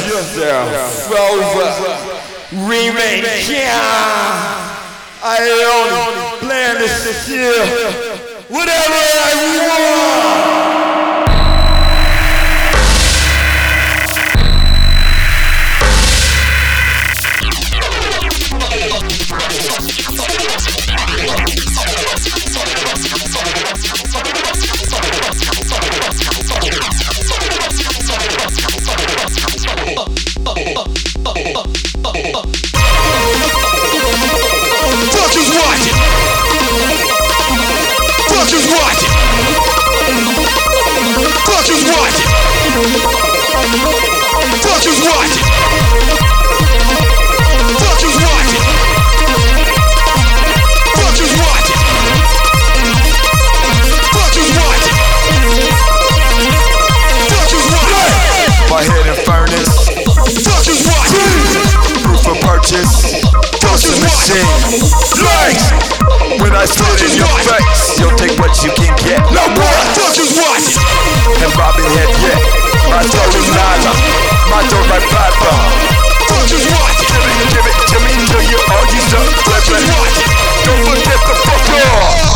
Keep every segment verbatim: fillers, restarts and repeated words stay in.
yourself over remake. Yeah, I only plan this year whatever I want. Fuck is watching. Fuck is watching. Fuck is watching. Fuck is watching. Fuck is watching. Fuck is watching. Fuck is watching. Fuck is watching. My head in furnace. Fuck is watching. Proof of purchase. Toast machine. Legs. When I spit in your face, you'll take what you can get. No boy. Fuck is watching. And bobbing head, yeah. My toe is nylon. My toe like papa. Fuck is watching. Give it, give it to me till you all use up. Fuck is watching. Don't forget the fuck off.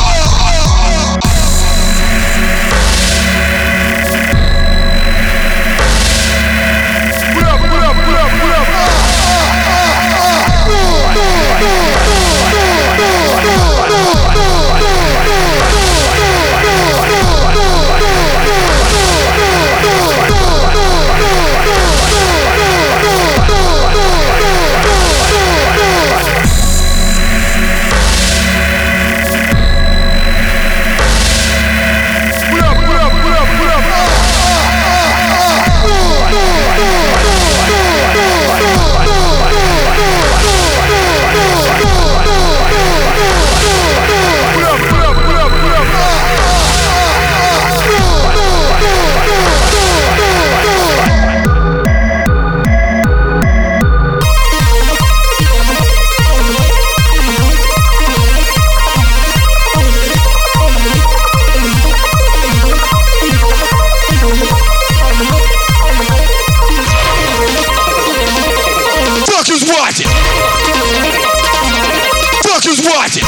Fuck is watching.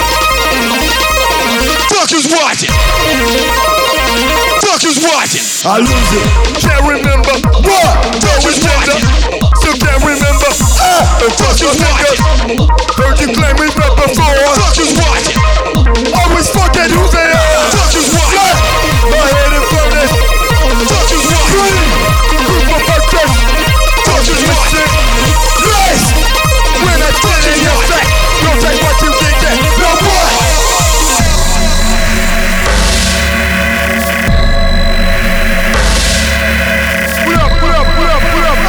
Fuck is watching. Fuck is watching. I lose it. Can't remember what. Fuck is watching. Still can't remember. Ah, the fuck is watching. Heard you claim me back before. Fuck is watching. Always forget who they are. Fuck is watching. My head in furnace. Fuck is watching. Proof of purchase. Fuck is watching. Yes. When I spit in your face, you'll take what you can get. No boy. What up, what up, what up, what up?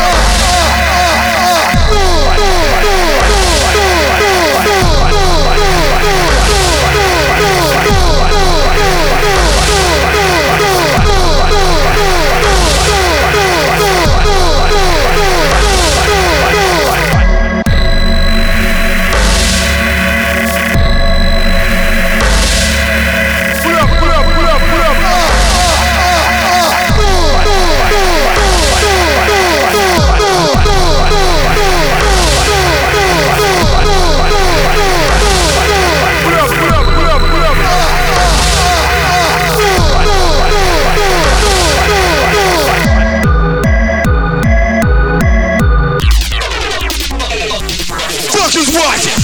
Fuck is watching.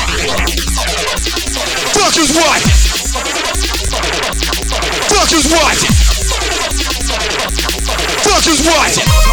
Fuck is watching. Fuck is watching. Fuck is watching.